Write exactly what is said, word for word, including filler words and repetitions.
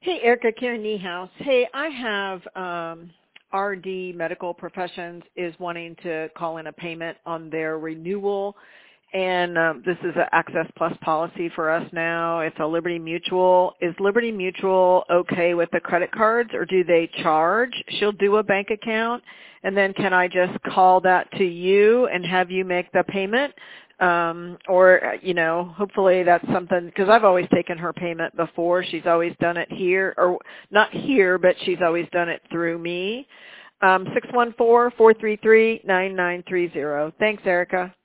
Hey, Erica, Karen Niehaus. Hey, I have um, R D Medical Professions is wanting to call in a payment on their renewal, and um, this is an Access Plus policy for us now. It's a Liberty Mutual. Is Liberty Mutual okay with the credit cards, or do they charge? She'll do a bank account, and then can I just call that to you and have you make the payment? Um, or, you know, hopefully that's something, because I've always taken her payment before. She's always done it here, or not here, but she's always done it through me. Um, six one four, four three three, nine nine three zero. Thanks, Erica.